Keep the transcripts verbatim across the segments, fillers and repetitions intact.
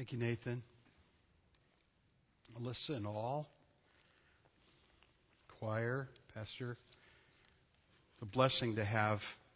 Thank you, Nathan. Alyssa and all, choir, pastor. It's a blessing to have,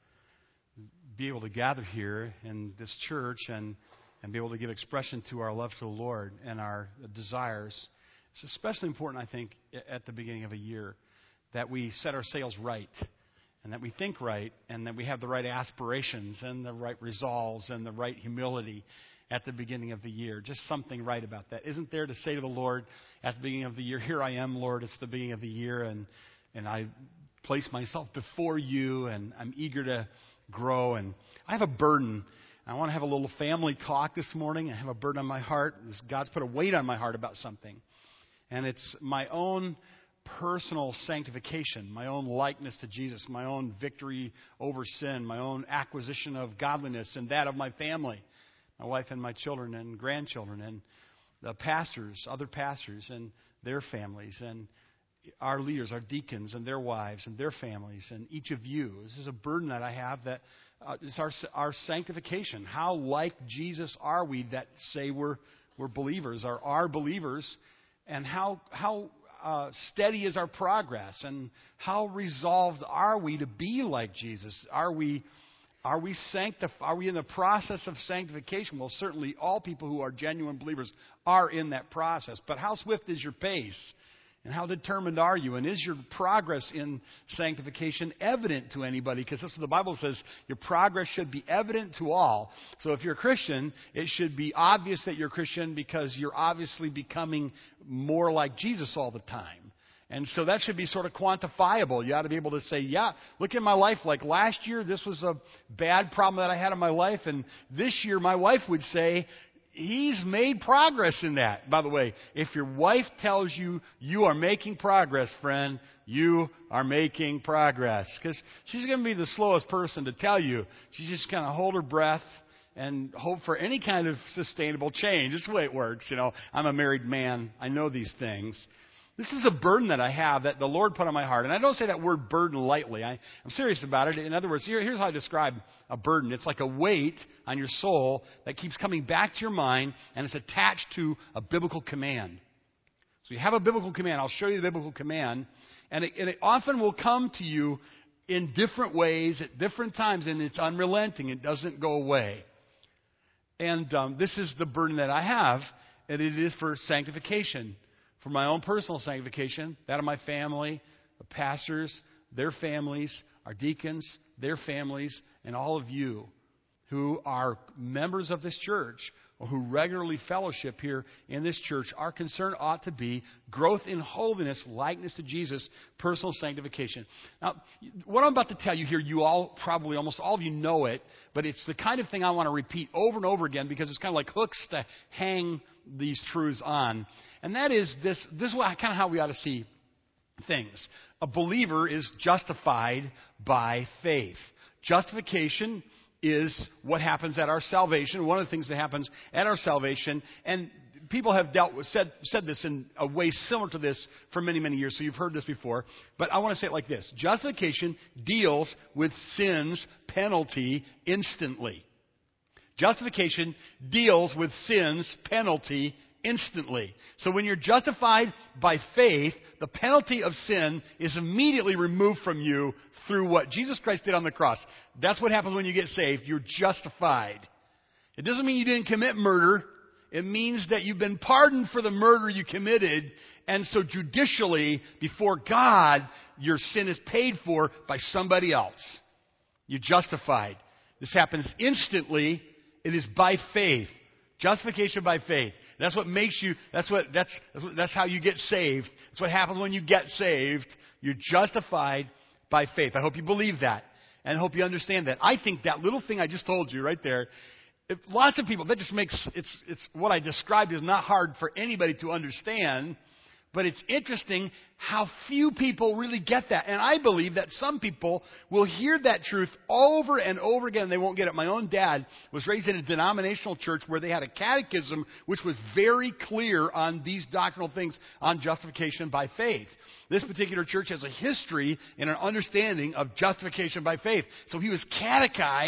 be able to gather here in this church and, and be able to give expression to our love for the Lord and our desires. It's especially important, I think, at the beginning of a year that we set our sails right and that we think right and that we have the right aspirations and the right resolves and the right humility at the beginning of the year. Just something right about that. Isn't there to say to the Lord at the beginning of the year, here I am, Lord, it's the beginning of the year, and and I place myself before you, and I'm eager to grow. And I have a burden. I want to have a little family talk this morning. I have a burden on my heart. God's put a weight on my heart about something. And it's my own personal sanctification, my own likeness to Jesus, my own victory over sin, my own acquisition of godliness, and that of my family. My wife and my children and grandchildren and the pastors, other pastors and their families and our leaders, our deacons and their wives and their families and each of you. This is a burden that I have that uh, is our our sanctification. How like Jesus are we that say we're we're believers, or are believers, and how how uh, steady is our progress, and how resolved are we to be like Jesus? Are we Are we sanctif- Are we in the process of sanctification? Well, certainly all people who are genuine believers are in that process. But how swift is your pace? And how determined are you? And is your progress in sanctification evident to anybody? Because this is what the Bible says, your progress should be evident to all. So if you're a Christian, it should be obvious that you're a Christian because you're obviously becoming more like Jesus all the time. And so that should be sort of quantifiable. You ought to be able to say, yeah, look at my life. Like last year, this was a bad problem that I had in my life. And this year, my wife would say, he's made progress in that. By the way, if your wife tells you you are making progress, friend, you are making progress. Because she's going to be the slowest person to tell you. She's just kind of hold her breath and hope for any kind of sustainable change. That's the way it works. You know, I'm a married man. I know these things. This is a burden that I have that the Lord put on my heart. And I don't say that word burden lightly. I, I'm serious about it. In other words, here, here's how I describe a burden. It's like a weight on your soul that keeps coming back to your mind, and it's attached to a biblical command. So you have a biblical command. I'll show you the biblical command. And it, and it often will come to you in different ways at different times, and it's unrelenting. It doesn't go away. And um, this is the burden that I have, and it is for sanctification. For my own personal sanctification, that of my family, the pastors, their families, our deacons, their families, and all of you who are members of this church or who regularly fellowship here in this church. Our concern ought to be growth in holiness, likeness to Jesus, personal sanctification. Now, what I'm about to tell you here, you all, probably almost all of you know it, but it's the kind of thing I want to repeat over and over again because it's kind of like hooks to hang these truths on. And that is this, this is kind of how we ought to see things. A believer is justified by faith. Justification is what happens at our salvation, one of the things that happens at our salvation. And people have dealt with, said, said this in a way similar to this for many, many years, so you've heard this before. But I want to say it like this. Justification deals with sin's penalty instantly. Justification deals with sin's penalty instantly. So when you're justified by faith, the penalty of sin is immediately removed from you through what Jesus Christ did on the cross. That's what happens when you get saved. You're justified. It doesn't mean you didn't commit murder. It means that you've been pardoned for the murder you committed. And so judicially, before God, your sin is paid for by somebody else. You're justified. This happens instantly. It is by faith. Justification by faith. That's what makes you, that's what, that's, that's how you get saved. That's what happens when you get saved. You're justified by faith. I hope you believe that. And I hope you understand that. I think that little thing I just told you right there, if lots of people, that just makes, it's, it's what I described is not hard for anybody to understand. But it's interesting how few people really get that. And I believe that some people will hear that truth over and over again and they won't get it. My own dad was raised in a denominational church where they had a catechism which was very clear on these doctrinal things on justification by faith. This particular church has a history and an understanding of justification by faith. So he was catechized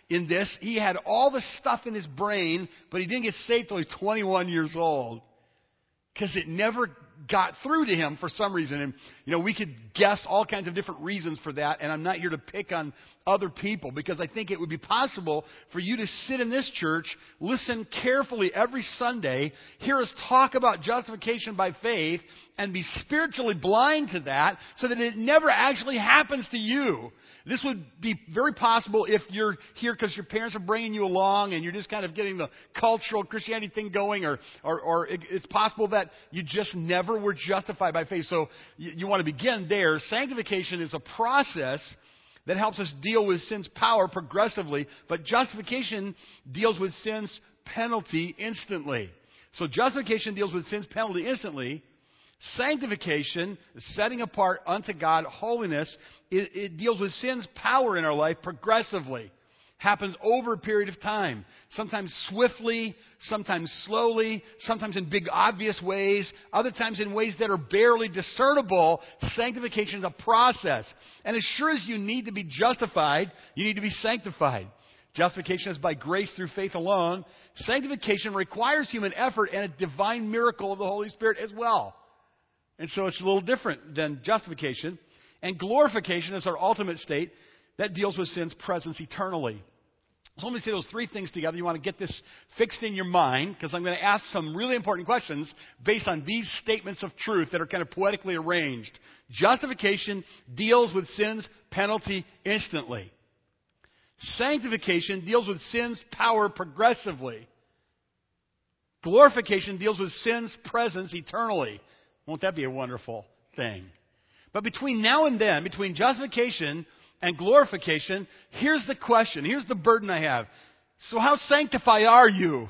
in this. He had all the stuff in his brain, but he didn't get saved till he was twenty-one years old. Because it never got through to him for some reason. And, you know, we could guess all kinds of different reasons for that. And I'm not here to pick on other people, because I think it would be possible for you to sit in this church, listen carefully every Sunday, hear us talk about justification by faith, and be spiritually blind to that so that it never actually happens to you. This would be very possible if you're here because your parents are bringing you along and you're just kind of getting the cultural Christianity thing going, or, or, or it, it's possible that you just never were justified by faith. So you, you want to begin there. Sanctification is a process that helps us deal with sin's power progressively, but justification deals with sin's penalty instantly. So justification deals with sin's penalty instantly. Sanctification, setting apart unto God, holiness, it, it deals with sin's power in our life progressively. Happens over a period of time. Sometimes swiftly, sometimes slowly, sometimes in big obvious ways, other times in ways that are barely discernible. Sanctification is a process. And as sure as you need to be justified, you need to be sanctified. Justification is by grace through faith alone. Sanctification requires human effort and a divine miracle of the Holy Spirit as well. And so it's a little different than justification. And glorification is our ultimate state that deals with sin's presence eternally. So let me say those three things together. You want to get this fixed in your mind, because I'm going to ask some really important questions based on these statements of truth that are kind of poetically arranged. Justification deals with sin's penalty instantly. Sanctification deals with sin's power progressively. Glorification deals with sin's presence eternally. Won't that be a wonderful thing? But between now and then, between justification and glorification, here's the question. Here's the burden I have. So how sanctified are you?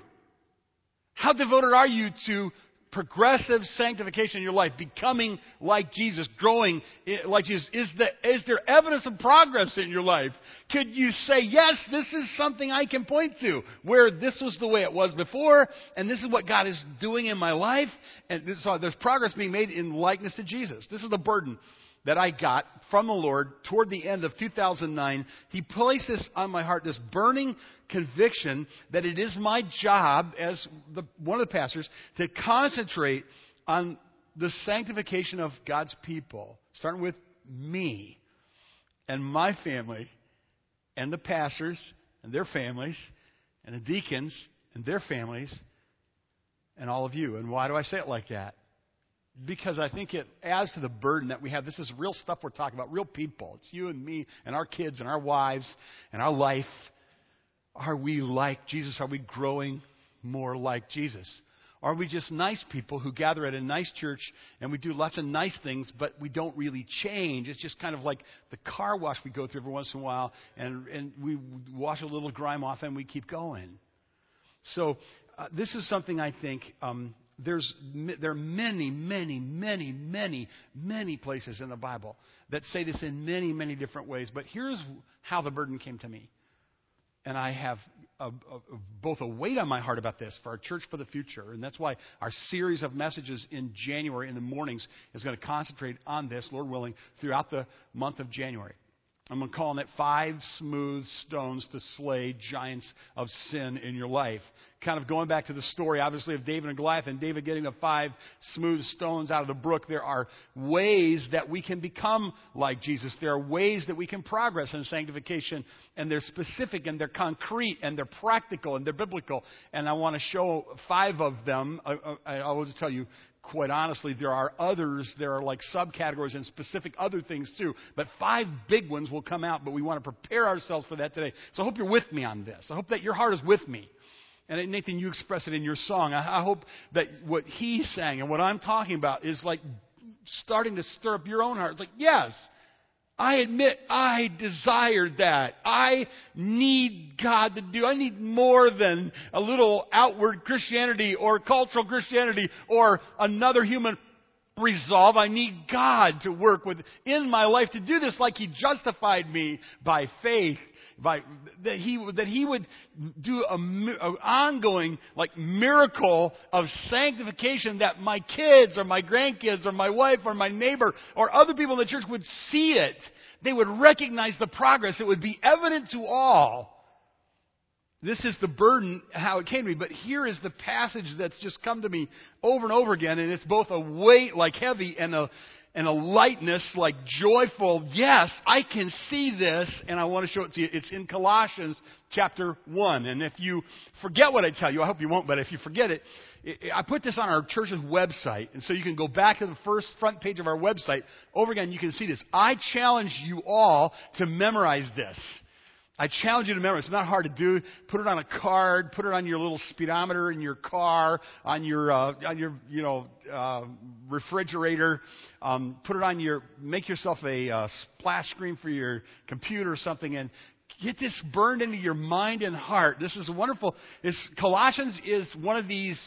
How devoted are you to progressive sanctification in your life, becoming like Jesus, growing like Jesus? Is, the, is there evidence of progress in your life? Could you say, yes, this is something I can point to, where this was the way it was before, and this is what God is doing in my life, and this, so there's progress being made in likeness to Jesus. This is the burden that I got from the Lord toward the end of two thousand nine. He placed this on my heart, this burning conviction that it is my job as the, one of the pastors to concentrate on the sanctification of God's people, starting with me and my family and the pastors and their families and the deacons and their families and all of you. And why do I say it like that? Because I think it adds to the burden that we have. This is real stuff we're talking about, real people. It's you and me and our kids and our wives and our life. Are we like Jesus? Are we growing more like Jesus? Are we just nice people who gather at a nice church and we do lots of nice things, but we don't really change? It's just kind of like the car wash we go through every once in a while, and, and we wash a little grime off and we keep going. So uh, this is something I think... Um, There's, there are many, many, many, many, many places in the Bible that say this in many, many different ways. But here's how the burden came to me. And I have a, a, both a weight on my heart about this for our church for the future. And that's why our series of messages in January in the mornings is going to concentrate on this, Lord willing, throughout the month of January. I'm going to call it five smooth stones to slay giants of sin in your life. Kind of going back to the story, obviously, of David and Goliath, and David getting the five smooth stones out of the brook. There are ways that we can become like Jesus. There are ways that we can progress in sanctification, and they're specific, and they're concrete, and they're practical, and they're biblical. And I want to show five of them. I, I, I will just tell you, quite honestly, there are others. There are like subcategories and specific other things too. But five big ones will come out, but we want to prepare ourselves for that today. So I hope you're with me on this. I hope that your heart is with me. And Nathan, you express it in your song. I, I hope that what he sang and what I'm talking about is like starting to stir up your own heart. It's like, yes, I admit I desired that. I need God to do. I need more than a little outward Christianity or cultural Christianity or another human resolve. I need God to work with in my life to do this like He justified me by faith. By, that he that he would do a, a ongoing like miracle of sanctification, that my kids or my grandkids or my wife or my neighbor or other people in the church would see it. They would recognize the progress. It would be evident to all this is the burden, how it came to me. But here is the passage that's just come to me over and over again, and it's both a weight like heavy and a and a lightness like joyful. Yes, I can see this, and I want to show it to you. It's in Colossians chapter one. And if you forget what I tell you, I hope you won't, but if you forget it, I put this on our church's website, and so you can go back to the first front page of our website. Over again, you can see this. I challenge you all to memorize this. I challenge you to memorize. It's not hard to do. Put it on a card. Put it on your little speedometer in your car, on your, uh, on your, you know, uh, refrigerator. Um, put it on your. Make yourself a uh, splash screen for your computer or something, and get this burned into your mind and heart. This is wonderful. This Colossians is one of these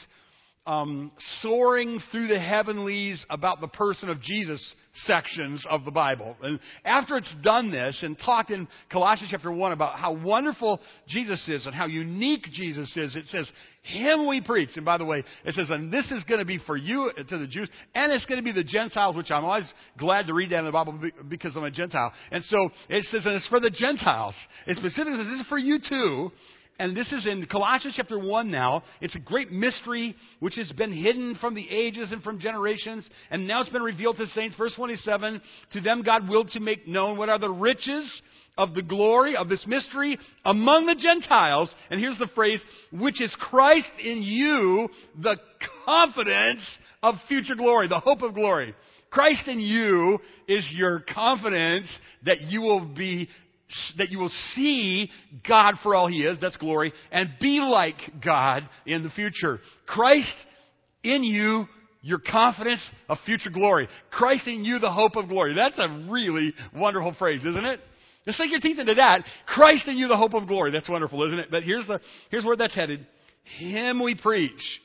um, soaring through the heavenlies about the person of Jesus sections of the Bible. And after it's done this and talked in Colossians chapter one about how wonderful Jesus is and how unique Jesus is, it says, him we preach. And by the way, it says, and this is going to be for you, to the Jews, and it's going to be the Gentiles, which I'm always glad to read that in the Bible because I'm a Gentile. And so it says, and it's for the Gentiles. It specifically says, this is for you too. And this is in Colossians chapter one now. It's a great mystery which has been hidden from the ages and from generations. And now it's been revealed to saints. Verse twenty-seven, to them God willed to make known what are the riches of the glory of this mystery among the Gentiles. And here's the phrase, which is Christ in you, the confidence of future glory, the hope of glory. Christ in you is your confidence that you will be that you will see God for all He is, that's glory, and be like God in the future. Christ in you, your confidence of future glory. Christ in you, the hope of glory. That's a really wonderful phrase, isn't it? Just sink your teeth into that. Christ in you, the hope of glory. That's wonderful, isn't it? But here's the here's where that's headed. Him we preach.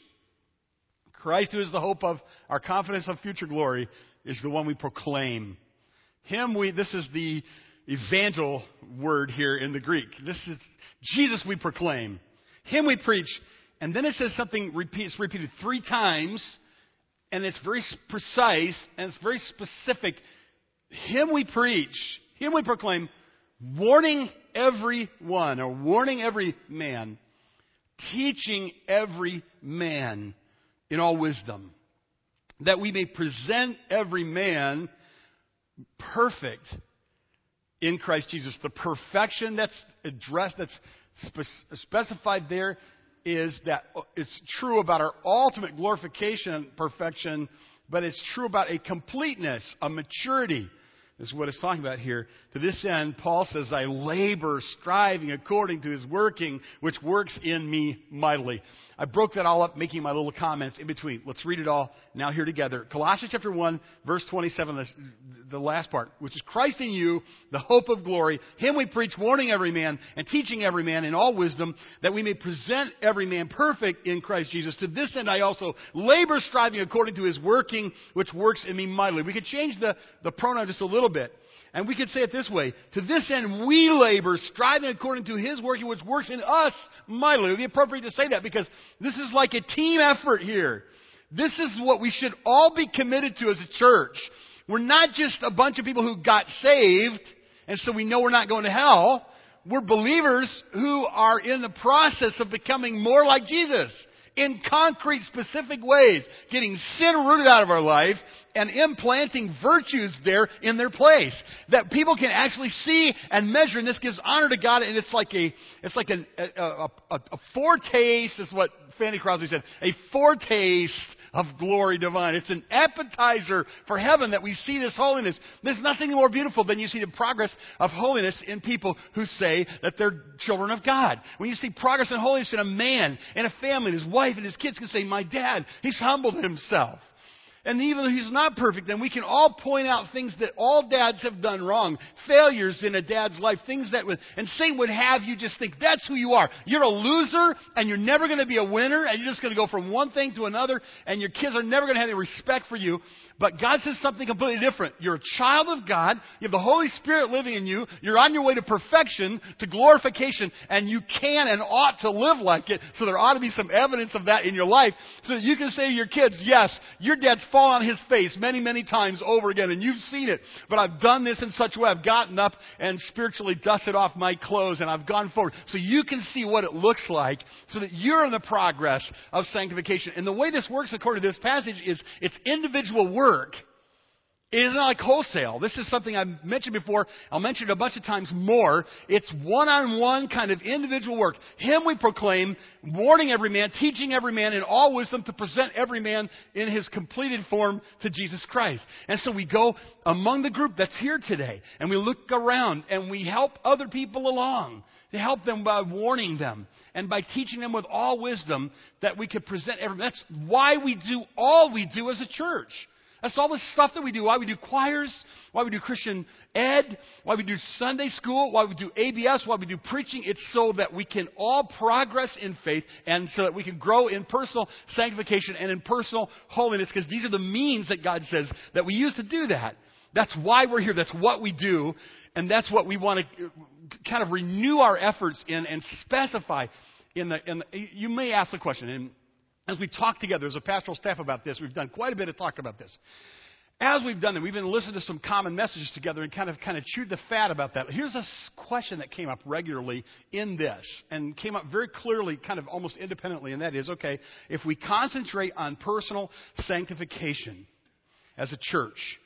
Christ, who is the hope of our confidence of future glory, is the one we proclaim. Him we, this is the evangel word here in the Greek. This is Jesus we proclaim. Him we preach. And then it says something repeats, repeated three times, and it's very precise, and it's very specific. Him we preach. Him we proclaim, warning everyone, or warning every man, teaching every man in all wisdom, that we may present every man perfect in Christ Jesus. The perfection that's addressed, that's spe- specified there, is that it's true about our ultimate glorification and perfection, but it's true about a completeness, a maturity. This is what it's talking about here. To this end, Paul says, I labor, striving according to His working, which works in me mightily. I broke that all up, making my little comments in between. Let's read it all now here together. Colossians chapter one, verse twenty-seven, the last part, which is Christ in you, the hope of glory. Him we preach, warning every man and teaching every man in all wisdom, that we may present every man perfect in Christ Jesus. To this end I also labor, striving according to His working, which works in me mightily. We could change the, the pronoun just a little bit. And we could say it this way. To this end we labor, striving according to His working, which works in us mightily. It would be appropriate to say that because this is like a team effort here. This is what we should all be committed to as a church. We're not just a bunch of people who got saved, and so we know we're not going to hell. We're believers who are in the process of becoming more like Jesus in concrete, specific ways, getting sin rooted out of our life and implanting virtues there in their place that people can actually see and measure. And this gives honor to God. And it's like a, it's like a, a, a, a foretaste, is what Fanny Crosby said, a foretaste of glory divine. It's an appetizer for heaven that we see this holiness. There's nothing more beautiful than you see the progress of holiness in people who say that they're children of God. When you see progress in holiness in a man, in a family, and his wife and his kids can say, my dad, he's humbled himself. And even though he's not perfect, then we can all point out things that all dads have done wrong. Failures in a dad's life. Things that would, and Satan would have you just think, that's who you are. You're a loser, and you're never going to be a winner, and you're just going to go from one thing to another, and your kids are never going to have any respect for you. But God says something completely different. You're a child of God. You have the Holy Spirit living in you. You're on your way to perfection, to glorification, and you can and ought to live like it. So there ought to be some evidence of that in your life so that you can say to your kids, yes, your dad's fallen on his face many, many times over again, and you've seen it. But I've done this in such a way. I've gotten up and spiritually dusted off my clothes, and I've gone forward. So you can see what it looks like, so that you're in the progress of sanctification. And the way this works, according to this passage, is it's individual work. It isn't like wholesale. This is something I've mentioned before. I'll mention it a bunch of times more. It's one-on-one kind of individual work. Him we proclaim, warning every man, teaching every man in all wisdom to present every man in his completed form to Jesus Christ. And so we go among the group that's here today, and we look around, and we help other people along. To help them by warning them and by teaching them with all wisdom that we could present every man. That's why we do all we do as a church. That's all the stuff that we do. Why we do choirs, why we do Christian ed, why we do Sunday school, why we do A B S, why we do preaching. It's so that we can all progress in faith and so that we can grow in personal sanctification and in personal holiness, because these are the means that God says that we use to do that. That's why we're here. That's what we do. And that's what we want to kind of renew our efforts in and specify in the, in the you may ask the question, and as we talk together as a pastoral staff about this, we've done quite a bit of talk about this. As we've done that, we've been listening to some common messages together and kind of kind of chewed the fat about that. Here's a question that came up regularly in this and came up very clearly, kind of almost independently, and that is, okay, if we concentrate on personal sanctification as a church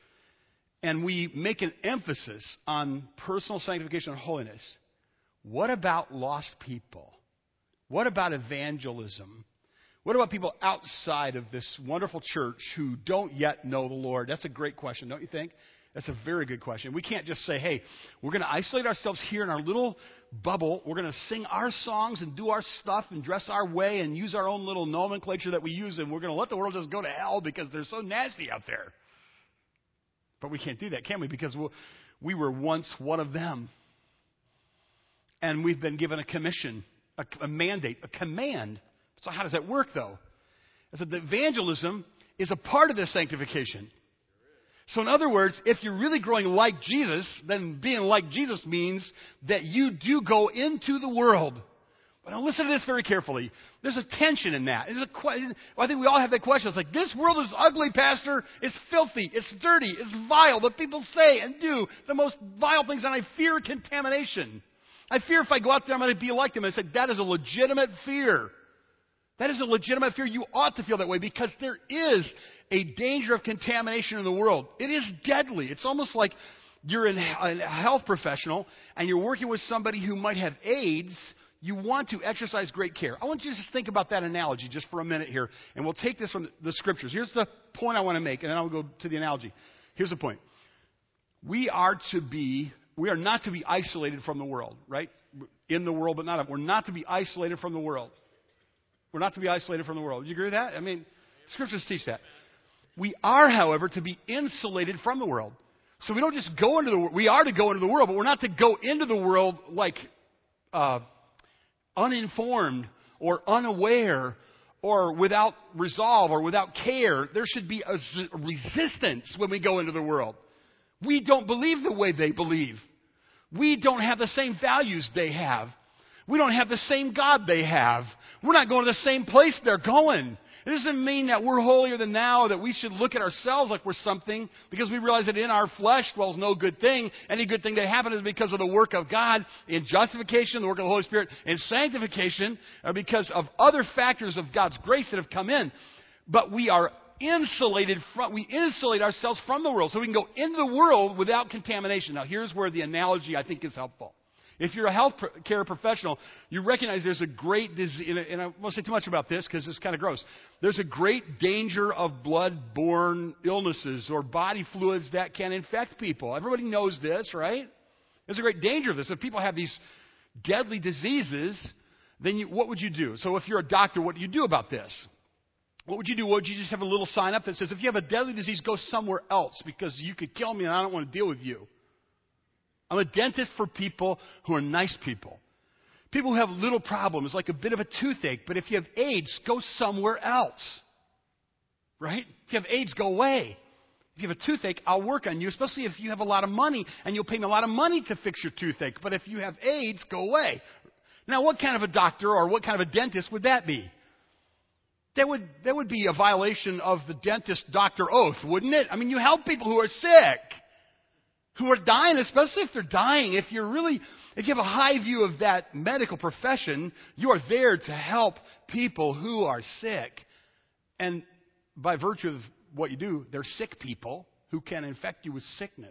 and we make an emphasis on personal sanctification and holiness, what about lost people? What about evangelism? What about people outside of this wonderful church who don't yet know the Lord? That's a great question, don't you think? That's a very good question. We can't just say, hey, we're going to isolate ourselves here in our little bubble. We're going to sing our songs and do our stuff and dress our way and use our own little nomenclature that we use, and we're going to let the world just go to hell because they're so nasty out there. But we can't do that, can we? Because we were once one of them. And we've been given a commission, a, a mandate, a command. So how does that work, though? I said that evangelism is a part of this sanctification. So in other words, if you're really growing like Jesus, then being like Jesus means that you do go into the world. But now listen to this very carefully. There's a tension in that. There's a que- I think we all have that question. It's like, this world is ugly, Pastor. It's filthy. It's dirty. It's vile. The people say and do the most vile things, and I fear contamination. I fear if I go out there, I'm going to be like them. And I said, that is a legitimate fear. That is a legitimate fear. You ought to feel that way because there is a danger of contamination in the world. It is deadly. It's almost like you're a health professional and you're working with somebody who might have AIDS. You want to exercise great care. I want you to just think about that analogy just for a minute here, and we'll take this from the scriptures. Here's the point I want to make, and then I'll go to the analogy. Here's the point. We are to be, we are not to be isolated from the world, right? In the world, but not of. We're not to be isolated from the world. We're not to be isolated from the world. Do you agree with that? I mean, scriptures teach that. We are, however, to be insulated from the world. So we don't just go into the world. We are to go into the world, but we're not to go into the world like uh, uninformed or unaware or without resolve or without care. There should be a resistance when we go into the world. We don't believe the way they believe. We don't have the same values they have. We don't have the same God they have. We're not going to the same place they're going. It doesn't mean that we're holier than thou, that we should look at ourselves like we're something, because we realize that in our flesh dwells no good thing. Any good thing that happens is because of the work of God in justification, the work of the Holy Spirit in sanctification, or because of other factors of God's grace that have come in. But we are insulated from, we insulate ourselves from the world so we can go into the world without contamination. Now, here's where the analogy I think is helpful. If you're a health care professional, you recognize there's a great disease, and I won't say too much about this because it's kind of gross. There's a great danger of blood-borne illnesses or body fluids that can infect people. Everybody knows this, right? There's a great danger of this. If people have these deadly diseases, then you, what would you do? So if you're a doctor, what do you do about this? What would you do? Would you just have a little sign up that says, if you have a deadly disease, go somewhere else because you could kill me and I don't want to deal with you? I'm a dentist for people who are nice people. People who have little problems, like a bit of a toothache. But if you have AIDS, go somewhere else. Right? If you have AIDS, go away. If you have a toothache, I'll work on you, especially if you have a lot of money, and you'll pay me a lot of money to fix your toothache. But if you have AIDS, go away. Now, what kind of a doctor or what kind of a dentist would that be? that would, that would be a violation of the dentist-doctor oath, wouldn't it? I mean, you help people who are sick, who are dying, especially if they're dying. If you're really, if you have a high view of that medical profession, you are there to help people who are sick. And by virtue of what you do, they're sick people who can infect you with sickness.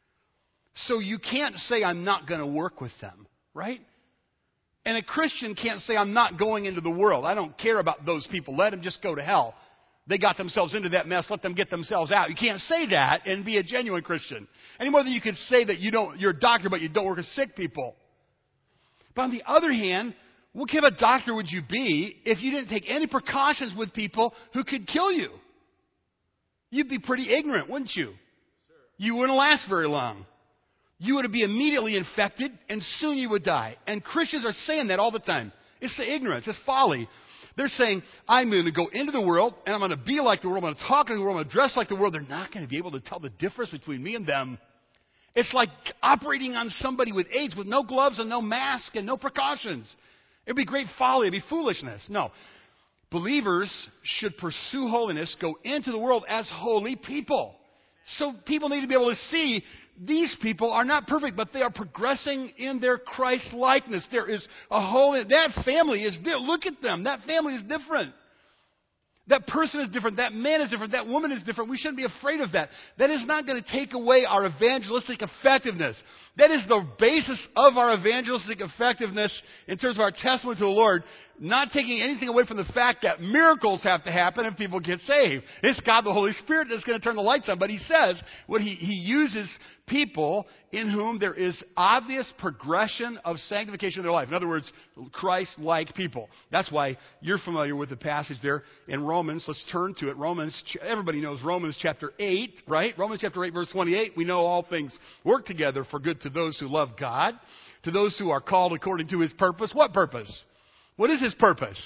So you can't say, I'm not going to work with them, right? And a Christian can't say, I'm not going into the world. I don't care about those people. Let them just go to hell. They got themselves into that mess. Let them get themselves out. You can't say that and be a genuine Christian. Any more than you could say that you don't, you're a doctor, but you don't work with sick people. But on the other hand, what kind of a doctor would you be if you didn't take any precautions with people who could kill you? You'd be pretty ignorant, wouldn't you? You wouldn't last very long. You would be immediately infected, and soon you would die. And Christians are saying that all the time. It's the ignorance. It's folly. They're saying, I'm going to go into the world, and I'm going to be like the world. I'm going to talk like the world. I'm going to dress like the world. They're not going to be able to tell the difference between me and them. It's like operating on somebody with AIDS with no gloves and no mask and no precautions. It would be great folly. It would be foolishness. No. Believers should pursue holiness, go into the world as holy people. So people need to be able to see these people are not perfect, but they are progressing in their Christ likeness. There is a holy, that family is, look at them. That family is different. That person is different. That man is different. That woman is different. We shouldn't be afraid of that. That is not going to take away our evangelistic effectiveness. That is the basis of our evangelistic effectiveness in terms of our testimony to the Lord. Not taking anything away from the fact that miracles have to happen and people get saved. It's God the Holy Spirit that's going to turn the lights on. But he says what he, he uses people in whom there is obvious progression of sanctification in their life. In other words, Christ-like people. That's why you're familiar with the passage there in Romans. Let's turn to it. Romans, everybody knows Romans chapter eight, right? Romans chapter eight, verse twenty-eight. We know all things work together for good to those who love God, to those who are called according to his purpose. What purpose? What is his purpose?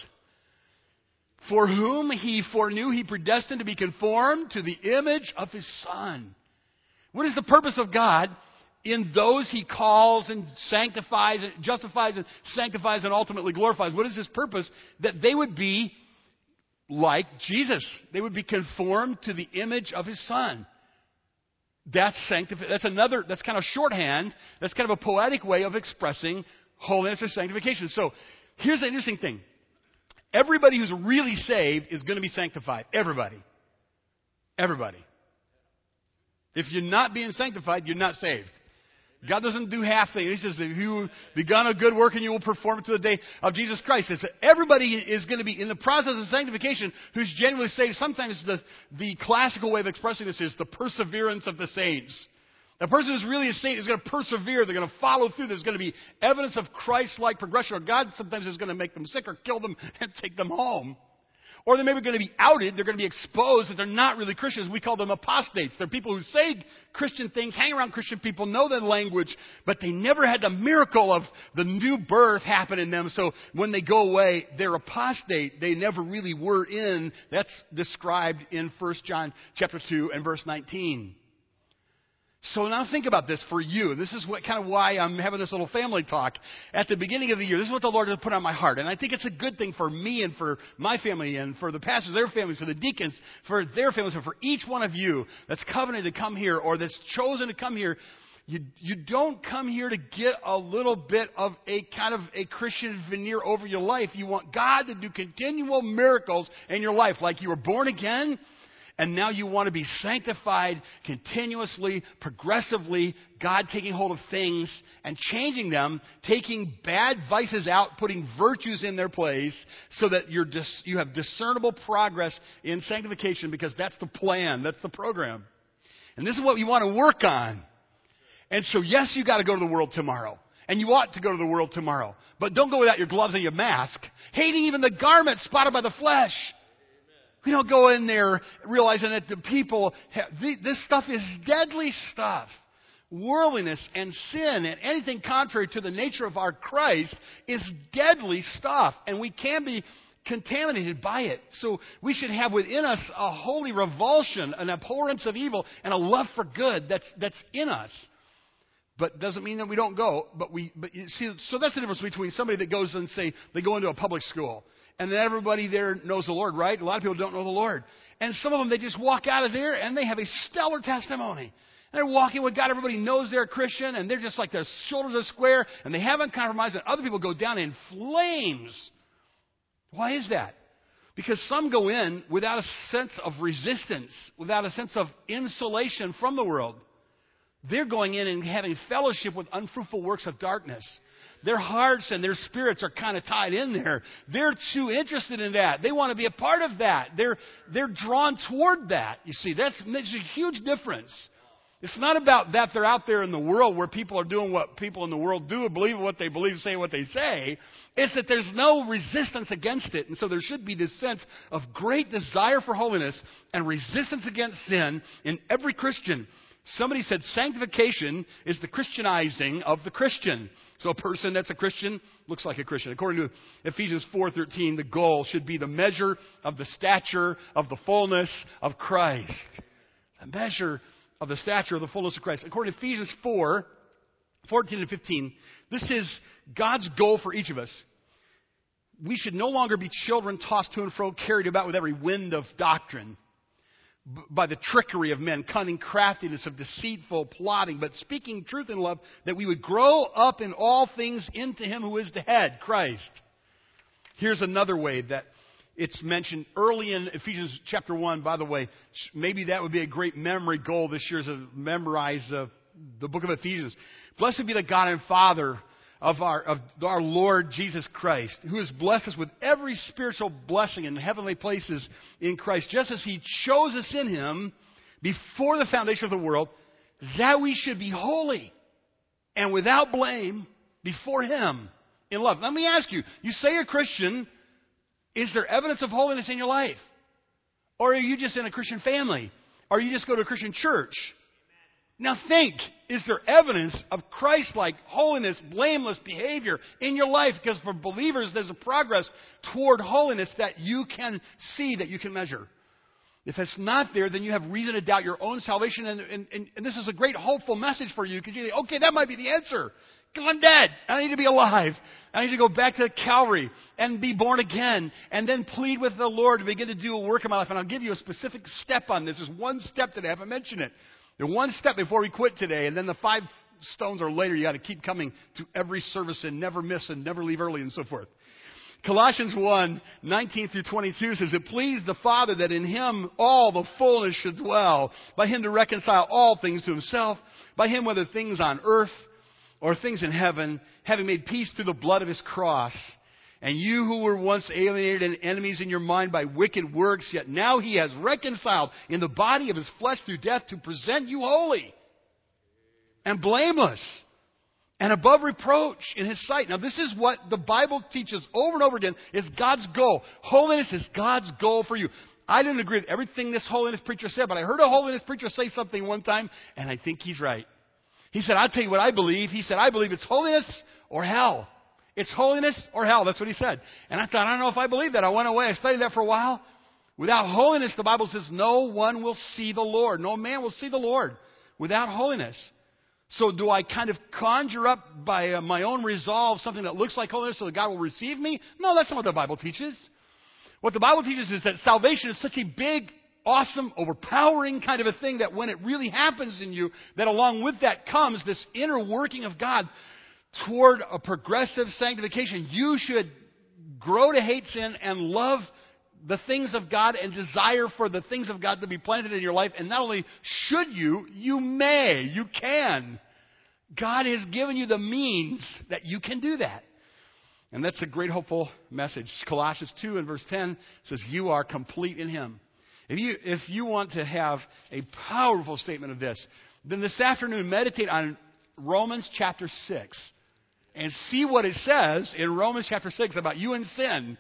For whom he foreknew, he predestined to be conformed to the image of his Son. What is the purpose of God in those he calls and sanctifies, and justifies and sanctifies and ultimately glorifies? What is his purpose? That they would be like Jesus. They would be conformed to the image of his Son. That's sanctification. That's another, that's kind of shorthand. That's kind of a poetic way of expressing holiness or sanctification. So, here's the interesting thing. Everybody who's really saved is going to be sanctified. Everybody. Everybody. If you're not being sanctified, you're not saved. God doesn't do half things. He says, if you begun a good work and you will perform it to the day of Jesus Christ. It's everybody is going to be in the process of sanctification who's genuinely saved. Sometimes the, the classical way of expressing this is the perseverance of the saints. A person who's really a saint is going to persevere. They're going to follow through. There's going to be evidence of Christ-like progression. Or God sometimes is going to make them sick or kill them and take them home. Or they're maybe going to be outed. They're going to be exposed that they're not really Christians. We call them apostates. They're people who say Christian things, hang around Christian people, know their language, but they never had the miracle of the new birth happen in them. So when they go away, they're apostate. They never really were in. That's described in First John chapter two and verse nineteen. So now think about this for you. This is what kind of why I'm having this little family talk. At the beginning of the year, this is what the Lord has put on my heart. And I think it's a good thing for me and for my family and for the pastors, their families, for the deacons, for their families, and for each one of you that's covenanted to come here or that's chosen to come here. You, you don't come here to get a little bit of a kind of a Christian veneer over your life. You want God to do continual miracles in your life, like you were born again. And now you want to be sanctified continuously, progressively, God taking hold of things and changing them, taking bad vices out, putting virtues in their place so that you're dis- you have discernible progress in sanctification because that's the plan, that's the program. And this is what you want to work on. And so, yes, you got to go to the world tomorrow. And you ought to go to the world tomorrow. But don't go without your gloves and your mask, hating even the garment spotted by the flesh. We don't go in there realizing that the people, have, this stuff is deadly stuff. Worldliness and sin and anything contrary to the nature of our Christ is deadly stuff. And we can be contaminated by it. So we should have within us a holy revulsion, an abhorrence of evil, and a love for good that's, that's in us. But doesn't mean that we don't go. But we, but you see, so that's the difference between somebody that goes and say, they go into a public school. and then everybody there knows the Lord, right? A lot of people don't know the Lord. And some of them, they just walk out of there and they have a stellar testimony. And they're walking with God. Everybody knows they're a Christian, and they're just like their shoulders are square, and they haven't compromised, and other people go down in flames. Why is that? Because some go in without a sense of resistance, without a sense of insulation from the world. They're going in and having fellowship with unfruitful works of darkness. Their hearts and their spirits are kind of tied in there. They're too interested in that. They want to be a part of that. They're, they're drawn toward that. You see, that's makes a huge difference. It's not about that they're out there in the world where people are doing what people in the world do, believe what they believe, say what they say. It's that there's no resistance against it. And so there should be this sense of great desire for holiness and resistance against sin in every Christian. Somebody said sanctification is the Christianizing of the Christian. So a person that's a Christian looks like a Christian. According to Ephesians four thirteen, the goal should be the measure of the stature of the fullness of Christ. The measure of the stature of the fullness of Christ. According to Ephesians four fourteen and fifteen, this is God's goal for each of us. We should no longer be children tossed to and fro, carried about with every wind of doctrine, by the trickery of men, cunning craftiness of deceitful plotting, but speaking truth in love, that we would grow up in all things into Him who is the head, Christ. Here's another way that it's mentioned early in Ephesians chapter one. By the way, maybe that would be a great memory goal this year, is to memorize uh, the book of Ephesians. Blessed be the God and Father of our, of our Lord Jesus Christ, who has blessed us with every spiritual blessing in heavenly places in Christ, just as He chose us in Him before the foundation of the world, that we should be holy and without blame before Him in love. Let me ask you, you say you're a Christian, is there evidence of holiness in your life? Or are you just in a Christian family? Or you just go to a Christian church? Now think, is there evidence of Christ-like holiness, blameless behavior in your life? Because for believers, there's a progress toward holiness that you can see, that you can measure. If it's not there, then you have reason to doubt your own salvation. And, and, and, and this is a great hopeful message for you, because you think, okay, that might be the answer. Because I'm dead. I need to be alive. I need to go back to Calvary and be born again, and then plead with the Lord to begin to do a work in my life. And I'll give you a specific step on this. There's one step today. I haven't mentioned it. There's one step before we quit today, and then the five stones are later. You got to keep coming to every service and never miss and never leave early and so forth. Colossians one nineteen through twenty-two says, "It pleased the Father that in Him all the fullness should dwell, by Him to reconcile all things to Himself, by Him whether things on earth or things in heaven, having made peace through the blood of His cross. And you who were once alienated and enemies in your mind by wicked works, yet now He has reconciled in the body of His flesh through death to present you holy and blameless and above reproach in His sight." Now this is what the Bible teaches over and over again, is God's goal. Holiness is God's goal for you. I didn't agree with everything this holiness preacher said, but I heard a holiness preacher say something one time, and I think he's right. He said, "I'll tell you what I believe." He said, "I believe it's holiness or hell. It's holiness or hell." That's what he said. And I thought, I don't know if I believe that. I went away. I studied that for a while. Without holiness, the Bible says, no one will see the Lord. No man will see the Lord without holiness. So do I kind of conjure up by uh, my own resolve something that looks like holiness so that God will receive me? No, that's not what the Bible teaches. What the Bible teaches is that salvation is such a big, awesome, overpowering kind of a thing that when it really happens in you, that along with that comes this inner working of God toward a progressive sanctification. You should grow to hate sin and love the things of God and desire for the things of God to be planted in your life. And not only should you, you may, you can. God has given you the means that you can do that. And that's a great hopeful message. Colossians two and verse ten says, "You are complete in Him." If you, if you want to have a powerful statement of this, then this afternoon meditate on Romans chapter six and see what it says in Romans chapter six about you and sin.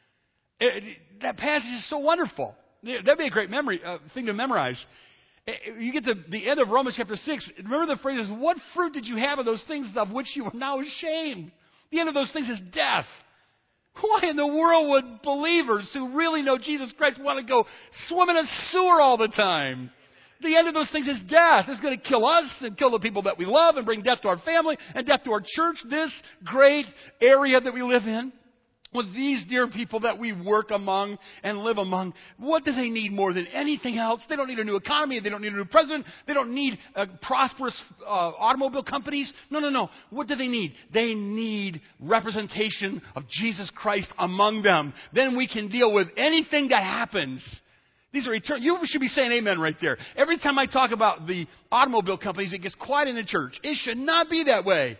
It, it, that passage is so wonderful. That'd be a great memory uh, thing to memorize. You get to the end of Romans chapter six. Remember the phrase, "What fruit did you have of those things of which you are now ashamed?" The end of those things is death. Why in the world would believers who really know Jesus Christ want to go swim in a sewer all the time? The end of those things is death. It's going to kill us and kill the people that we love and bring death to our family and death to our church, this great area that we live in. With these dear people that we work among and live among, what do they need more than anything else? They don't need a new economy. They don't need a new president. They don't need uh, prosperous uh, automobile companies. No, no, no. What do they need? They need representation of Jesus Christ among them. Then we can deal with anything that happens. These are eternal. You should be saying amen right there. Every time I talk about the automobile companies, it gets quiet in the church. It should not be that way.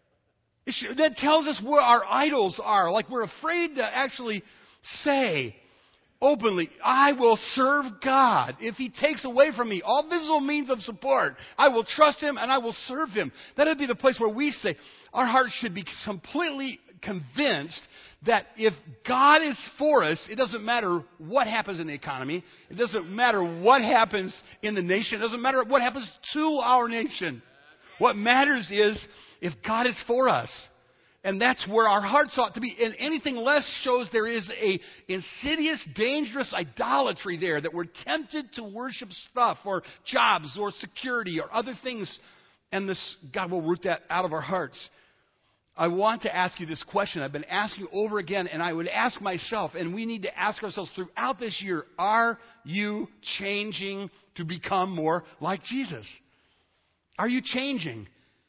It should, that tells us where our idols are. Like we're afraid to actually say openly, I will serve God. If He takes away from me all visible means of support, I will trust Him and I will serve Him. That would be the place where we say our hearts should be completely convinced that if God is for us, it doesn't matter what happens in the economy. It doesn't matter what happens in the nation. It doesn't matter what happens to our nation. What matters is if God is for us. And that's where our hearts ought to be. And anything less shows there is a insidious, dangerous idolatry there, that we're tempted to worship stuff or jobs or security or other things. And this, God will root that out of our hearts. I want to ask you this question. I've been asking over again, and I would ask myself, and we need to ask ourselves throughout this year, are you changing to become more like Jesus? Are you changing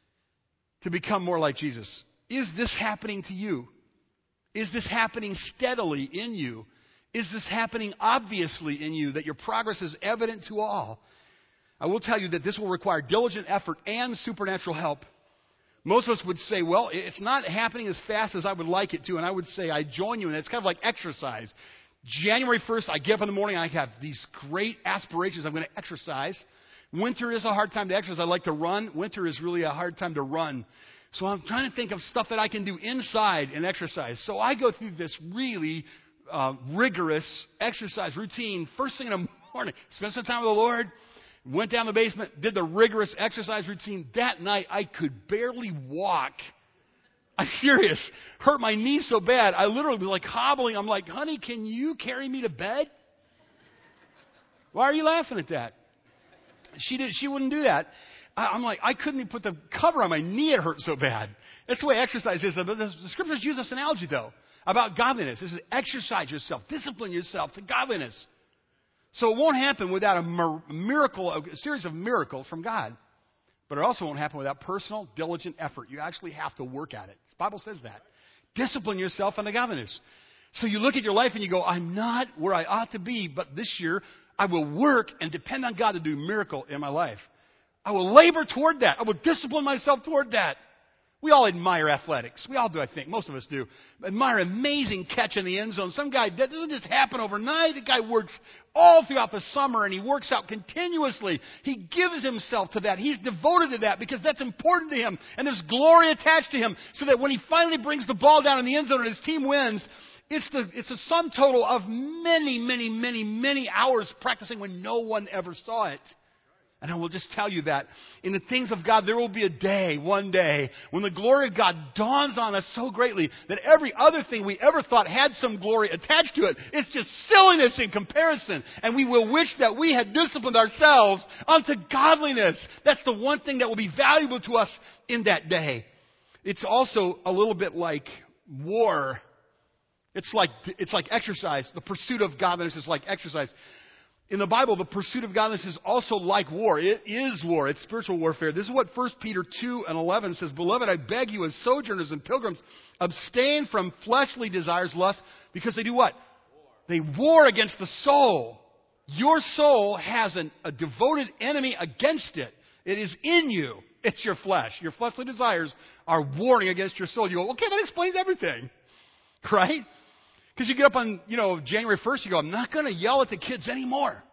to become more like Jesus? Is this happening to you? Is this happening steadily in you? Is this happening obviously in you, that your progress is evident to all? I will tell you that this will require diligent effort and supernatural help. Most of us would say, well, it's not happening as fast as I would like it to, and I would say I join you in it. It's kind of like exercise. January first, I get up in the morning, and I have these great aspirations. I'm going to exercise. Winter is a hard time to exercise. I like to run. Winter is really a hard time to run. So I'm trying to think of stuff that I can do inside and exercise. So I go through this really uh, rigorous exercise routine first thing in the morning. Spend some time with the Lord. Went down the basement, did the rigorous exercise routine. That night, I could barely walk. I'm serious. Hurt my knee so bad, I literally was like hobbling. I'm like, honey, can you carry me to bed? Why are you laughing at that? She did. She wouldn't do that. I, I'm like, I couldn't even put the cover on my knee. It hurt so bad. That's the way exercise is. The, the, the scriptures use this analogy, though, about godliness. This is exercise yourself. Discipline yourself to godliness. So it won't happen without a miracle, a series of miracles from God. But it also won't happen without personal, diligent effort. You actually have to work at it. The Bible says that. Discipline yourself unto godliness. So you look at your life and you go, I'm not where I ought to be, but this year I will work and depend on God to do a miracle in my life. I will labor toward that. I will discipline myself toward that. We all admire athletics. We all do, I think. Most of us do. Admire amazing catch in the end zone. Some guy, that doesn't just happen overnight. The guy works all throughout the summer, and he works out continuously. He gives himself to that. He's devoted to that because that's important to him, and there's glory attached to him, so that when he finally brings the ball down in the end zone and his team wins, it's the it's a sum total of many, many, many, many hours practicing when no one ever saw it. And I will just tell you that in the things of God, there will be a day, one day, when the glory of God dawns on us so greatly that every other thing we ever thought had some glory attached to it, it's just silliness in comparison. And we will wish that we had disciplined ourselves unto godliness. That's the one thing that will be valuable to us in that day. It's also a little bit like war. It's like, it's like exercise. The pursuit of godliness is like exercise. In the Bible, the pursuit of godliness is also like war. It is war. It's spiritual warfare. This is what First Peter two and eleven says. Beloved, I beg you as sojourners and pilgrims, abstain from fleshly desires, lust, because they do what? War. They war against the soul. Your soul has an, a devoted enemy against it. It is in you. It's your flesh. Your fleshly desires are warring against your soul. You go, okay, that explains everything. Right? Because you get up on, you know, January first, you go, I'm not going to yell at the kids anymore.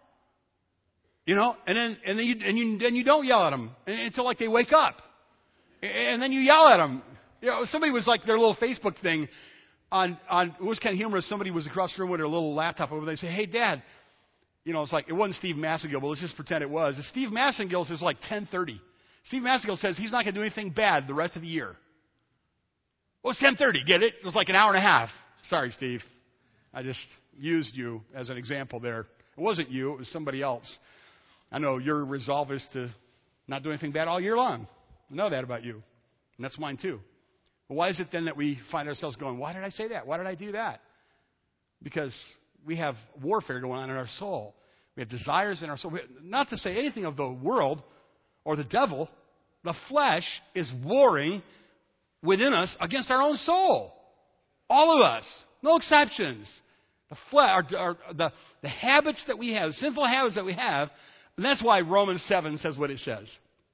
You know, and then and then you and you then you don't yell at them until like they wake up, and then you yell at them. You know, somebody was like their little Facebook thing on on it was kind of humorous. Somebody was across the room with their little laptop over there. They say, "Hey, Dad," you know, it's like it wasn't Steve Massengill, but let's just pretend it was. And Steve Massengill says like ten thirty. Steve Massengill says he's not going to do anything bad the rest of the year. Well, it's ten thirty. Get it? It was like an hour and a half. Sorry, Steve. I just used you as an example there. It wasn't you. It was somebody else. I know your resolve is to not do anything bad all year long. I know that about you. And that's mine too. But why is it then that we find ourselves going, why did I say that? Why did I do that? Because we have warfare going on in our soul. We have desires in our soul. Not to say anything of the world or the devil, the flesh is warring within us against our own soul. All of us. No exceptions. The flesh, our, our, the, the habits that we have, the sinful habits that we have, and that's why Romans seven says what it says.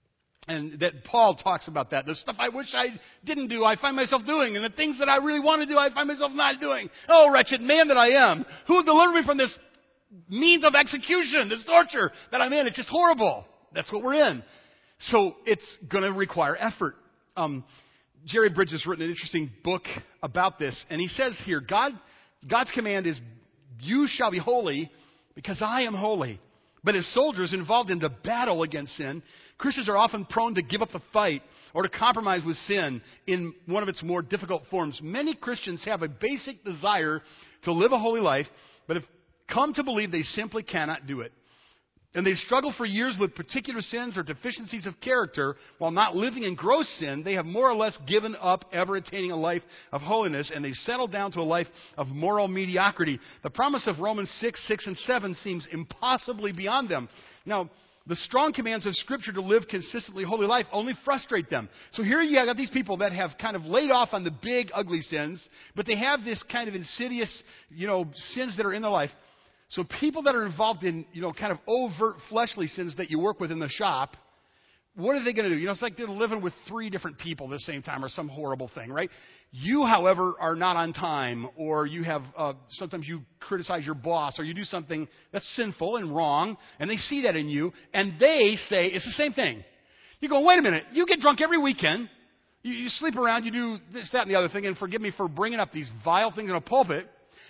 And that Paul talks about that. The stuff I wish I didn't do, I find myself doing. And the things that I really want to do, I find myself not doing. Oh, wretched man that I am. Who will deliver me from this means of execution, this torture that I'm in? It's just horrible. That's what we're in. So it's going to require effort. Um, Jerry Bridges has written an interesting book about this. And he says here, God, God's command is, you shall be holy because I am holy. But as soldiers involved in the battle against sin, Christians are often prone to give up the fight or to compromise with sin in one of its more difficult forms. Many Christians have a basic desire to live a holy life, but have come to believe they simply cannot do it. And they struggle for years with particular sins or deficiencies of character. While not living in gross sin, they have more or less given up ever attaining a life of holiness, and they've settled down to a life of moral mediocrity. The promise of Romans six, six, and seven seems impossibly beyond them. Now, the strong commands of Scripture to live consistently holy life only frustrate them. So here you got these people that have kind of laid off on the big, ugly sins, but they have this kind of insidious, you know, sins that are in their life. So people that are involved in, you know, kind of overt fleshly sins that you work with in the shop, what are they going to do? You know, it's like they're living with three different people at the same time or some horrible thing, right? You, however, are not on time, or you have, uh, sometimes you criticize your boss, or you do something that's sinful and wrong, and they see that in you, and they say, it's the same thing. You go, wait a minute, you get drunk every weekend, you, you sleep around, you do this, that, and the other thing, and forgive me for bringing up these vile things in a pulpit,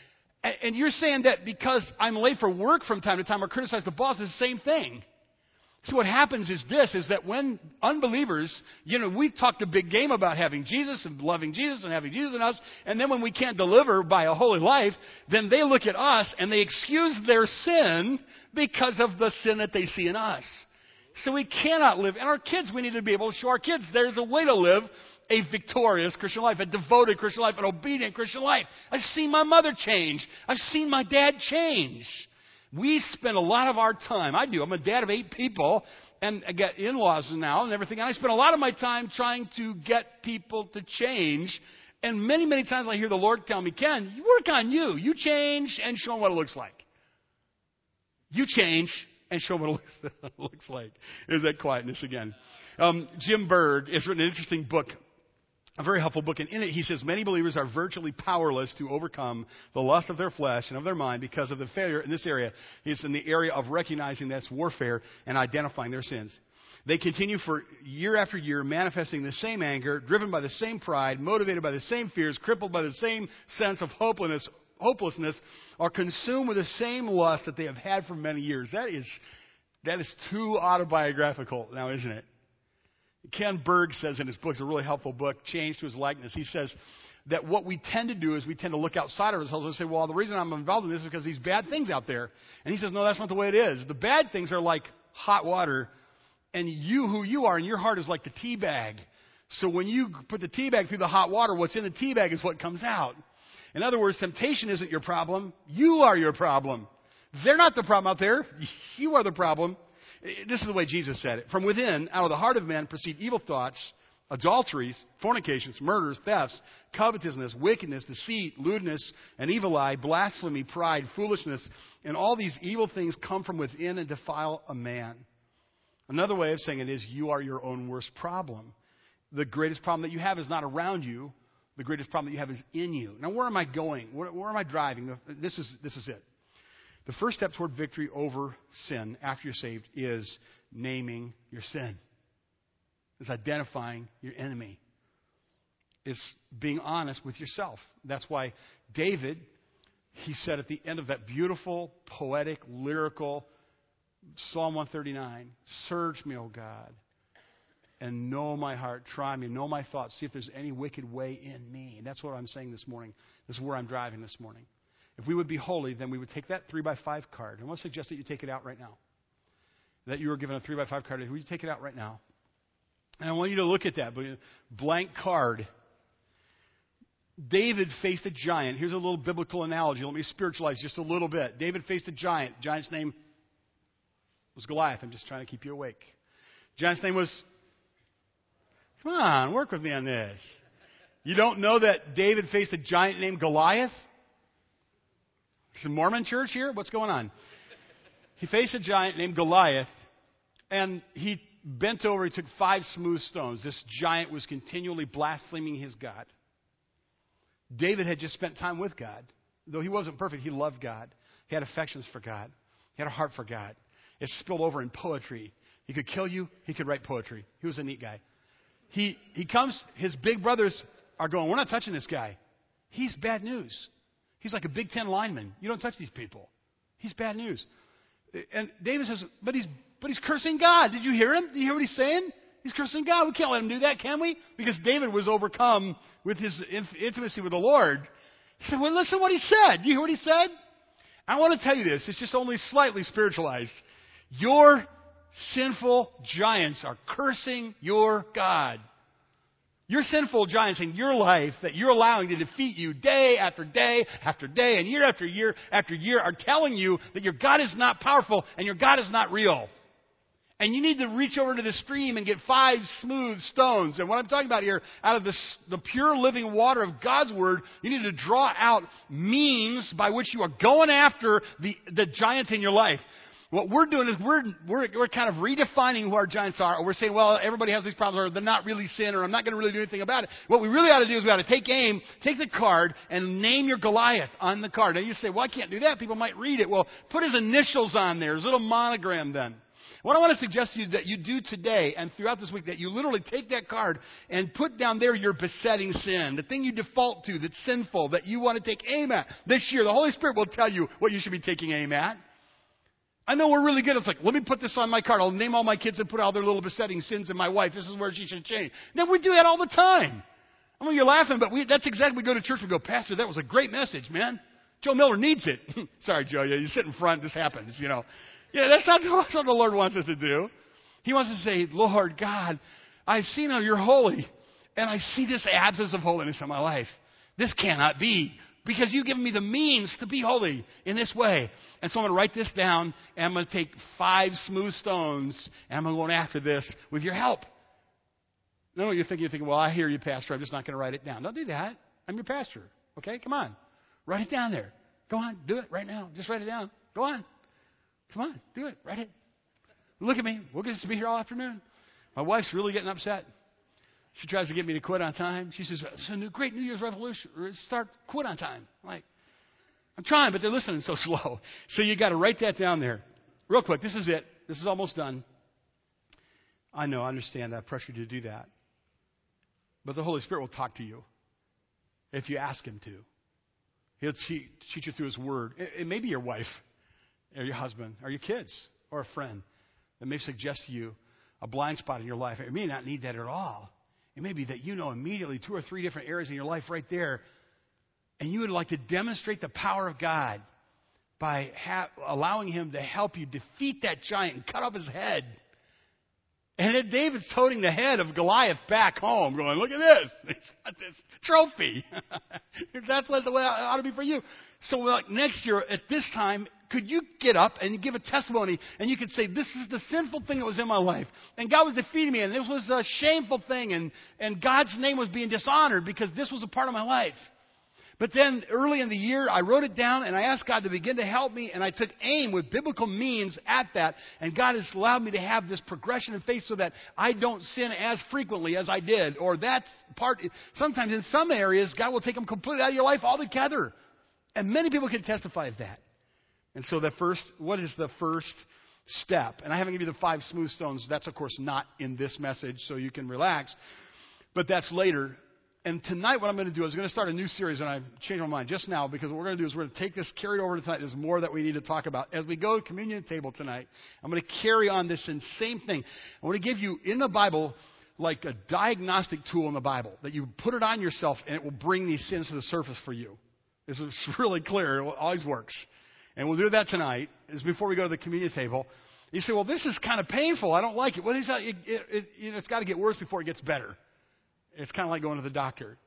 and you're saying that because I'm late for work from time to time or criticize the boss is the same thing. So what happens is this, is that when unbelievers, you know, we talked a big game about having Jesus and loving Jesus and having Jesus in us, and then when we can't deliver by a holy life, then they look at us and they excuse their sin because of the sin that they see in us. So we cannot live, and our kids, we need to be able to show our kids there's a way to live a victorious Christian life, a devoted Christian life, an obedient Christian life. I've seen my mother change. I've seen my dad change. We spend a lot of our time, I do, I'm a dad of eight people, and I got in-laws now and everything, and I spend a lot of my time trying to get people to change. And many, many times I hear the Lord tell me, Ken, you work on you. You change and show them what it looks like. You change and show them what it looks like. There's that quietness again. Um, Jim Berg has written an interesting book, a very helpful book, and in it he says many believers are virtually powerless to overcome the lust of their flesh and of their mind because of the failure in this area. It's in the area of recognizing that's warfare and identifying their sins. They continue for year after year manifesting the same anger, driven by the same pride, motivated by the same fears, crippled by the same sense of hopelessness, hopelessness, are consumed with the same lust that they have had for many years. That is, that is too autobiographical now, isn't it? Ken Berg says in his book, it's a really helpful book, Change to His Likeness. He says that what we tend to do is we tend to look outside of ourselves and say, well, the reason I'm involved in this is because these bad things out there. And he says, no, that's not the way it is. The bad things are like hot water, and you, who you are, in your heart is like the tea bag. So when you put the tea bag through the hot water, what's in the tea bag is what comes out. In other words, temptation isn't your problem. You are your problem. They're not the problem out there. You are the problem. This is the way Jesus said it. From within, out of the heart of men, proceed evil thoughts, adulteries, fornications, murders, thefts, covetousness, wickedness, deceit, lewdness, an evil eye, blasphemy, pride, foolishness. And all these evil things come from within and defile a man. Another way of saying it is you are your own worst problem. The greatest problem that you have is not around you. The greatest problem that you have is in you. Now, where am I going? Where, where am I driving? This is, this is it. The first step toward victory over sin after you're saved is naming your sin. It's identifying your enemy. It's being honest with yourself. That's why David, he said at the end of that beautiful, poetic, lyrical Psalm one thirty-nine, search me, O God, and know my heart. Try me, know my thoughts. See if there's any wicked way in me. And that's what I'm saying this morning. This is where I'm driving this morning. If we would be holy, then we would take that three by five card. I want to suggest that you take it out right now. That you were given a three by five card. Will you take it out right now? And I want you to look at that blank card. David faced a giant. Here's a little biblical analogy. Let me spiritualize just a little bit. David faced a giant. Giant's name was Goliath. I'm just trying to keep you awake. Giant's name was, come on, work with me on this. You don't know that David faced a giant named Goliath? It's a Mormon church here? What's going on? He faced a giant named Goliath, and he bent over. He took five smooth stones. This giant was continually blaspheming his God. David had just spent time with God. Though he wasn't perfect, he loved God. He had affections for God. He had a heart for God. It spilled over in poetry. He could kill you. He could write poetry. He was a neat guy. He, he comes, his big brothers are going, we're not touching this guy. He's bad news. He's like a Big Ten lineman. You don't touch these people. He's bad news. And David says, but he's, but he's cursing God. Did you hear him? Did you hear what he's saying? He's cursing God. We can't let him do that, can we? Because David was overcome with his intimacy with the Lord. He said, well, listen to what he said. Do you hear what he said? I want to tell you this. It's just only slightly spiritualized. Your sinful giants are cursing your God. Your sinful giants in your life that you're allowing to defeat you day after day after day and year after year after year are telling you that your God is not powerful and your God is not real. And you need to reach over to the stream and get five smooth stones. And what I'm talking about here, out of the, the pure living water of God's Word, you need to draw out means by which you are going after the, the giants in your life. What we're doing is we're, we're, we're kind of redefining who our giants are. Or we're saying, well, everybody has these problems, or they're not really sin, or I'm not going to really do anything about it. What we really ought to do is we ought to take aim, take the card, and name your Goliath on the card. Now you say, well, I can't do that. People might read it. Well, put his initials on there, his little monogram then. What I want to suggest to you that you do today and throughout this week, that you literally take that card and put down there your besetting sin, the thing you default to that's sinful, that you want to take aim at. This year, the Holy Spirit will tell you what you should be taking aim at. I know we're really good. It's like, let me put this on my card. I'll name all my kids and put all their little besetting sins in my wife. This is where she should change. Now, we do that all the time. I know you're laughing, but we, that's exactly, we go to church, we go, Pastor, that was a great message, man. Joe Miller needs it. Sorry, Joe, yeah, you sit in front, this happens, you know. Yeah, that's not that's what the Lord wants us to do. He wants to say, Lord God, I've seen how you're holy, and I see this absence of holiness in my life. This cannot be, because you've given me the means to be holy in this way. And so I'm going to write this down, and I'm going to take five smooth stones, and I'm going to go after this with your help. No, you're thinking, you're thinking, well, I hear you, Pastor. I'm just not going to write it down. Don't do that. I'm your pastor. Okay, come on. Write it down there. Go on, do it right now. Just write it down. Go on. Come on, do it. Write it. Look at me. We're going to be here all afternoon. My wife's really getting upset. She tries to get me to quit on time. She says, it's a new, great New Year's resolution. Start, quit on time. I'm like, I'm trying, but they're listening so slow. So you got to write that down there. Real quick, this is it. This is almost done. I know, I understand that pressure to do that. But the Holy Spirit will talk to you if you ask Him to. He'll teach you through His Word. It, it may be your wife, or your husband, or your kids, or a friend that may suggest to you a blind spot in your life. It may not need that at all. It may be that you know immediately two or three different areas in your life right there, and you would like to demonstrate the power of God by ha- allowing Him to help you defeat that giant and cut off his head. And then David's toting the head of Goliath back home, going, look at this. He's got this trophy. That's what the way it ought to be for you. So like next year, at this time, could you get up and give a testimony, and you could say, this is the sinful thing that was in my life, and God was defeating me, and this was a shameful thing, and, and God's name was being dishonored because this was a part of my life. But then early in the year, I wrote it down, and I asked God to begin to help me, and I took aim with biblical means at that, and God has allowed me to have this progression in faith so that I don't sin as frequently as I did, or that part. Sometimes in some areas, God will take them completely out of your life altogether, and many people can testify of that. And so the first, what is the first step? And I haven't given you the five smooth stones. That's, of course, not in this message, so you can relax. But that's later. And tonight what I'm going to do is I'm going to start a new series, and I've changed my mind just now, because what we're going to do is we're going to take this, carry it over to tonight. There's more that we need to talk about. As we go to the communion table tonight, I'm going to carry on this same thing. I want to give you, in the Bible, like a diagnostic tool in the Bible, that you put it on yourself, and it will bring these sins to the surface for you. This is really clear. It always works. And we'll do that tonight, is before we go to the communion table. You say, well, this is kind of painful. I don't like it. Well, it's, it, it, it, it's got to get worse before it gets better. It's kind of like going to the doctor.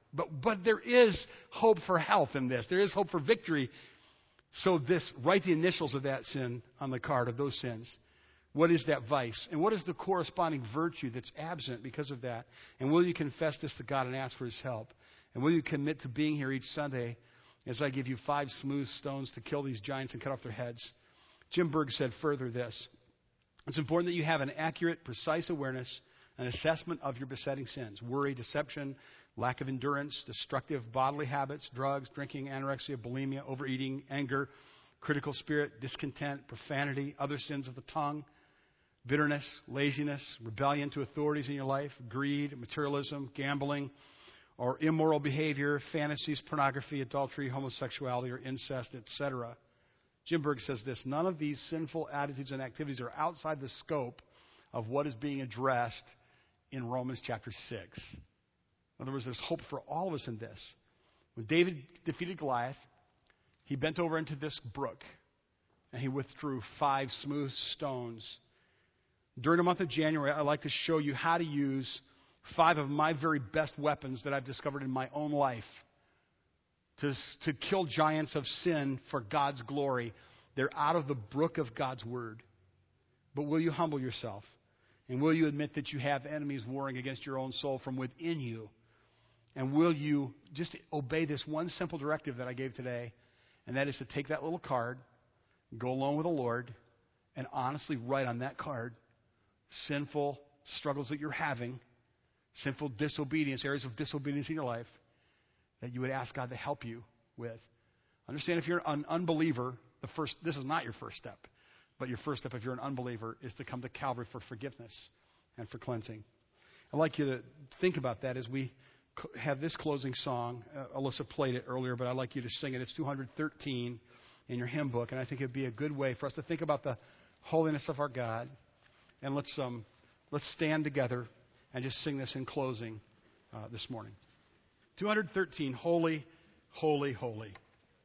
But, but there is hope for health in this. There is hope for victory. So this, write the initials of that sin on the card, of those sins. What is that vice? And what is the corresponding virtue that's absent because of that? And will you confess this to God and ask for His help? And will you commit to being here each Sunday as I give you five smooth stones to kill these giants and cut off their heads? Jim Berg said further this: it's important that you have an accurate, precise awareness and assessment of your besetting sins: worry, deception, lack of endurance, destructive bodily habits, drugs, drinking, anorexia, bulimia, overeating, anger, critical spirit, discontent, profanity, other sins of the tongue, bitterness, laziness, rebellion to authorities in your life, greed, materialism, gambling, or immoral behavior, fantasies, pornography, adultery, homosexuality, or incest, et cetera. Jim Berg says this: none of these sinful attitudes and activities are outside the scope of what is being addressed in Romans chapter six. In other words, there's hope for all of us in this. When David defeated Goliath, he bent over into this brook, and he withdrew five smooth stones. During the month of January, I'd like to show you how to use five of my very best weapons that I've discovered in my own life to, to kill giants of sin for God's glory. They're out of the brook of God's Word. But will you humble yourself? And will you admit that you have enemies warring against your own soul from within you? And will you just obey this one simple directive that I gave today? And that is to take that little card, go alone with the Lord, and honestly write on that card sinful struggles that you're having, sinful disobedience, areas of disobedience in your life that you would ask God to help you with. Understand, if you're an unbeliever, the first this is not your first step. But your first step, if you're an unbeliever, is to come to Calvary for forgiveness and for cleansing. I'd like you to think about that as we have this closing song. Uh, Alyssa played it earlier, but I'd like you to sing it. It's two hundred thirteen in your hymn book, and I think it'd be a good way for us to think about the holiness of our God. And let's um, let's stand together and just sing this in closing uh, this morning. two hundred thirteen, Holy, Holy, Holy.